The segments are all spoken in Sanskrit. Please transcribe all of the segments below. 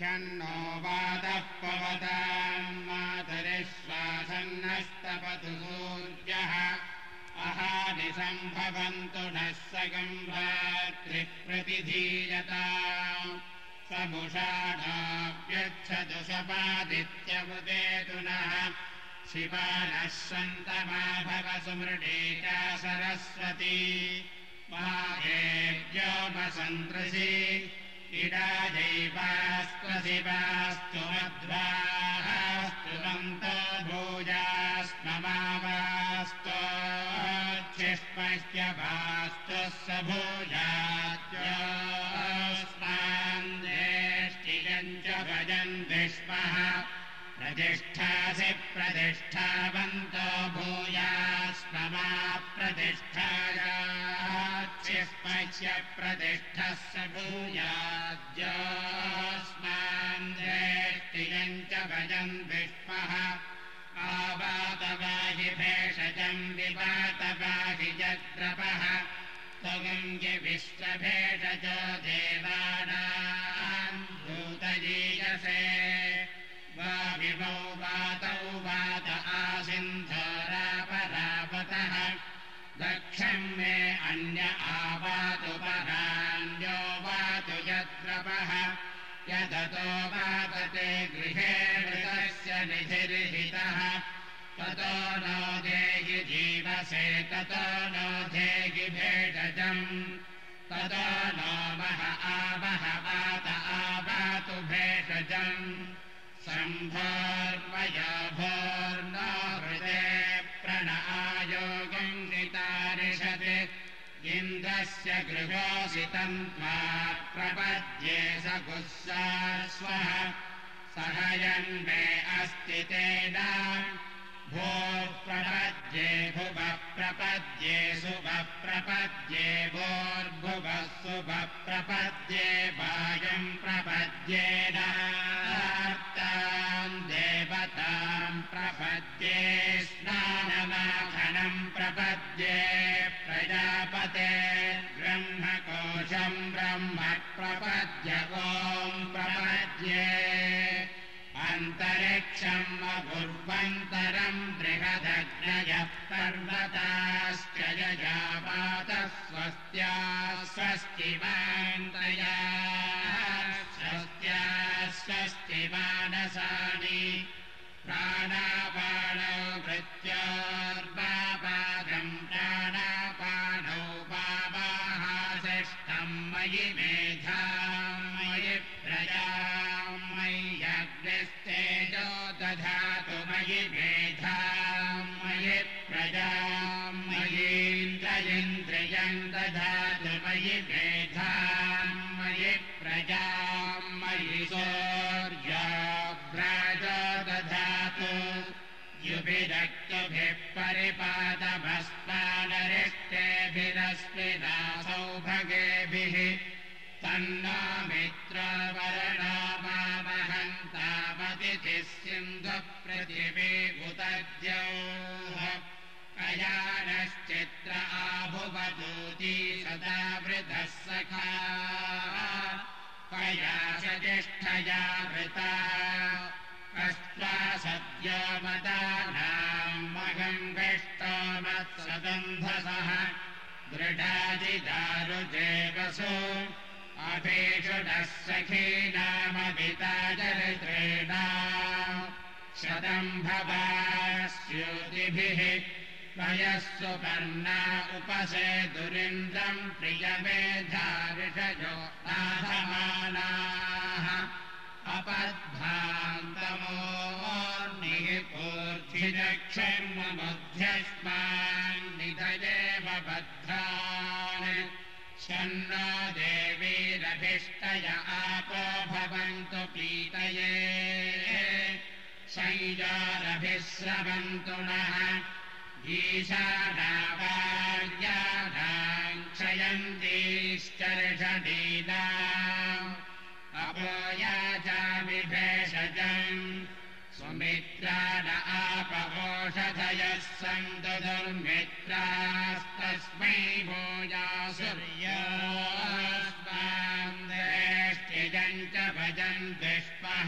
शन्नो वातः पवताम् मातरिश्वासन्नस्तपतु सूर्यः अहानि सम्भवन्तु नः सकम् रात्रिप्रतिधीयताम् समुषाणाव्यच्छतु सपादित्यमुदेतु नः शिवानः सन्तमाभव सुमृडेका सरस्वती माघेव्योमसन्त्रसि इडाजैवास्त्वशिवास्तु मध्वास्तु मन्तो भूजास्ममावास्तोच्छिष्मह्यभास्तु स भूजात्योस्मान्देष्टियम् च भजन्ति स्मः प्रतिष्ठासि प्रतिष्ठावन्तो भूयास्ममा प्रतिष्ठायाच्छिष्मह्य प्रतिष्ठः स भूयाद्योस्मान्देष्टियम् च भजन्ति स्मः आवातवाहि भेषजम् विवातवाहि जग्रपः त्वगङ्गि विश्वभेषजो देवानाम् भूतजीयसे वाविवौ वातौ वात आसिन्धोरापरापतः दक्षम् मे अन्य आवातु परान्यो वातु यद्रपः यदतो वातते गृहे मृतस्य निधिर्हितः ततो नो देहि जीवसे ततो नो देहि भेषजम् ततो नो वह आवह वात आवातु भेषजम् सम्भोर्वयोभोर्नो हृदे प्रण आयोगम् नितारिषत् इन्द्रस्य गृहोऽसि तन्त्वा प्रपद्ये स गुस्सास्वः सहयन्मे अस्ति तेन भोः प्रपद्ये भुवः प्रपद्ये सुवः प्रपद्ये भोर्भुवः सुवः प्रपद्ये वायुम् प्रपद्येन देवताम् प्रपद्ये स्नानमाखनम् प्रपद्ये प्रजापते ब्रह्मकोशम् ब्रह्म प्रपद्य ॐ प्रपद्ये अन्तरिक्षम् अपूर्वन्तरम् बृहदग्नयः पर्वताश्च यजावातः स्वस्त्या स्वस्तिमान्तया स्वस्त्या स्वस्ति मानसानि प्राणापानौ भृत्योर्वापादम् प्राणापानौ वावाहासिष्ठम् मयि मेधाम् मयि प्रजाम् मयि अग्निस्तेजो दधातु मयि मेधाम् मयि प्रजाम् मयीन्द्रियम् दधातु मयि मेधाम् मयि प्रजाम् मयि सौर्याभ्राजो दधातु युभिरक्तुभिः परिपादभस्मानरिष्टेभिरस्मिना सौभगेभिः तन्नो मित्रवरणो मामहन्तामतिथिः सिन्धुपृथिवी उतद्यौः कयानश्चित्र आभुवदूती सदा वृतः सखा कया सजिष्ठया वृता कस्त्वा सद्यो मदानाम् मघम् विष्टो मत्सगन्धसः दृढादिदारुजेवसु अभीषुडः सखीनामभिता चरित्रेणा शतम् भवास्योतिभिः वयः सुपर्णा उपसेदुरिन्द्रम् प्रियमेधारिषजो नाथमानाः अपद्भान्तमोर्निः पूर्धिदक्षिण्मध्यस्मान्निधयेव भद्रान् शन्नो देवीरभिष्टय आपो भवन्तु पीतये शय्यारभिस्रवन्तु नः ईशानावार्याणाम् क्षयन्तीश्चर्षणीनाम् अपोयाचामि भेषजम् सुमित्राण आपवोषधयः सन्तु दुर्मित्रास्तस्मै भूयासुर्यास्मान् देष्टिजम् च भजन् दुष्पः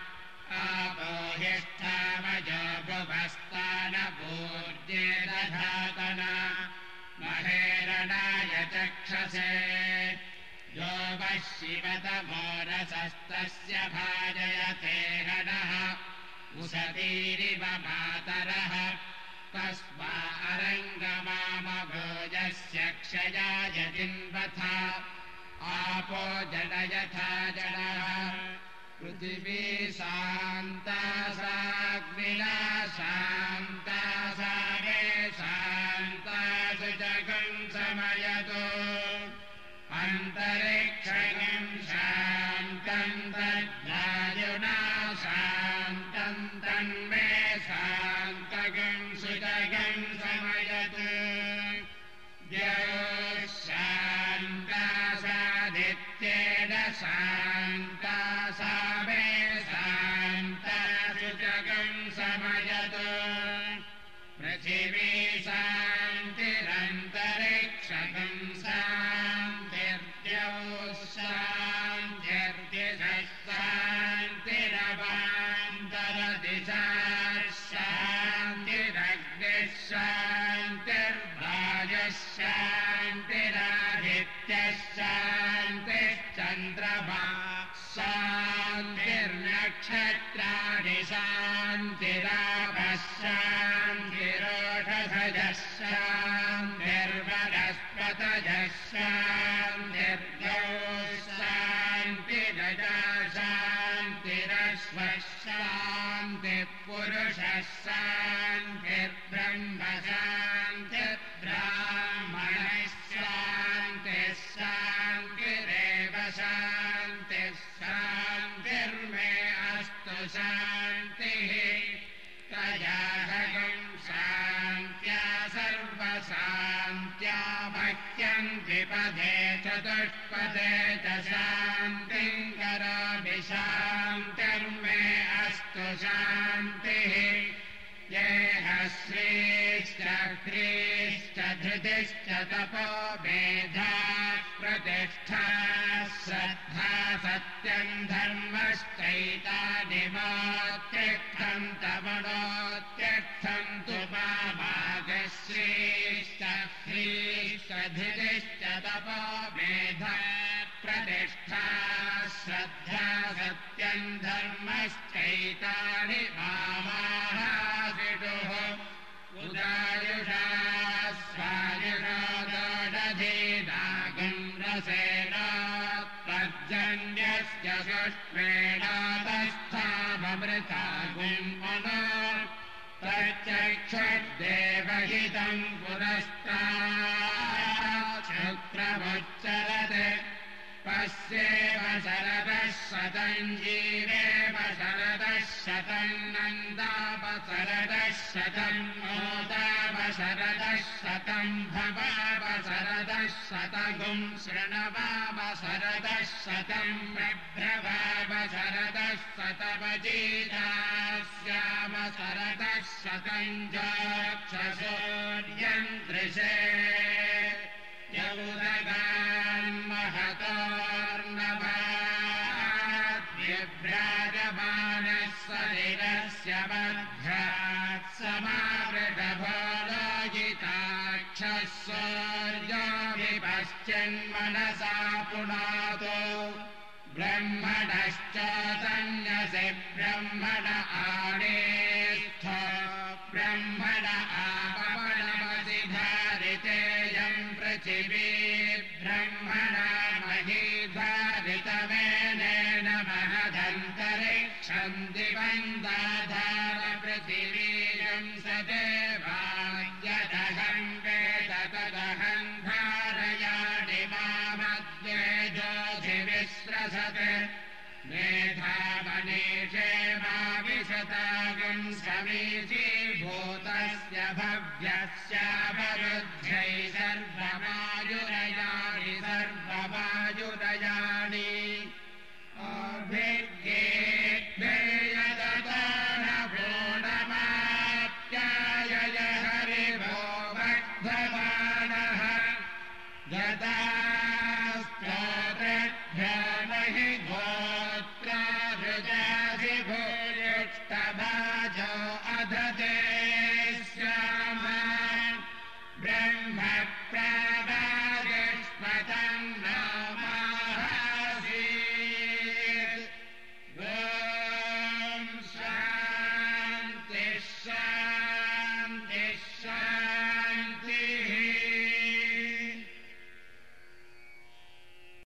आपोहिष्ठामजो भुवस्तानपूर्जे दधातना महेरणाय चक्षसे यो वः शिवतमोरसस्तस्य भाजयते गणः उसतीरिव मातरः तस्मा अरङ्गमामभोजस्य क्षयाय जिन्वथा आपो जडयथा जडः पृथिवी शान्ता साग्निना शान्ता सागे शान्ता सुजगम् समयतो अन्तरिक्षगम् शान्तम् तद्वायुना शान्तम् तन्मे शान्तगम् सुजगम् समयतु द्यौः शान्ता सादित्येन शान्ता सा मे शान्ता सुजगम् समयतु पृथिवी शान्तिरन्तरिक्षगम् शान्तिर्द्यौः शान्तिर्दिशः शान्तिरवान्तरदिशाः शान्तिरग्निः शान्तिर्वायुः शान्तिरादित्यः शान्तिश्चन्द्रमा शान्तिर्नक्षत्राणि शान्तिरापः शान्तिरोषधयः शान्तिर्वनस्पतयः शान्तिर्गौः शान्तिरजा शान्तिरश्वः शान्तिपुरुषः शान्तिर्ब्रह्म शान्तिर्ब्राह्मणः शान्तिः शान्तिरेव शान्तिः शान्तिर्मे अस्तु शान्तिः तयाहगम् शान्त्या सर्वशान्त्या भक्त्यम् द्विपदे चतुष्पदे च शान्तिम् करोमि शान्तिर्मे अस्तु शान्तिः येह श्रीश्च ह्रीश्च धृतिश्च तपो मेधा प्रतिष्ठा श्रद्धा सत्यम् धर्मश्चैतानिमोत्तिष्ठम् तमणोत्तिष्ठन्तु मामागश्रीश्च ह्रीश्च धृतिश्च तपो मेधा प्रतिष्ठा श्रद्धा सत्यम् धर्मश्चैतानि मामाहासिषुः उदायुषा स्वायुषा दोषधीनागम् रसेन तज्जन्यस्य सुष्मेणातस्थाममृतागुम् मनो तच्चक्षुर्देवहितम् पुरस्तात् शुक्रमुच्चरते पश्येव शरदः शतम् जीवेव शरदः शतम् नन्दाप शरदः शतम् मोदाप शरदः शतम् भवाप शरदः शतगुम् शृणवाप शरदः शतम् बिभ्रवाप शरदः शतमजीदास्याम शरदः शतम् जोक्षसूर्यम् दृशे यौदगान्महतोर्नभाद्विभ्राजमानः शरीरस्य मध्यात् समावृतभोलोजिताक्षः सूर्यो विपश्चिन्मनसा पुनातो ब्रह्मणश्चोदन्यसि ब्रह्मण आनेस्थ ब्रह्मण आपवनमसि धारितेयम् पृथिवी ब्रह्मणा मही धारितमेनेन महदन्तरिक्षम् दिवम् दाधार पृथिवीयम् स देवायदहम् वेद तदहम् धारयाणि मामध्ये ज्योतिविश्रसते मेधामनीषे मा विशतागम् समीचीभूतस्य भव्यस्यावरुध्यै सर्वमायुरयाणि सर्वमायुरयाणि अभिज्ञेभ्येयदतानपूर्णमाप्यायय हरिवो वर्धमानः गदास्तोत्रेभ्यो नहि गोत्राभिर्न भूयुक्ता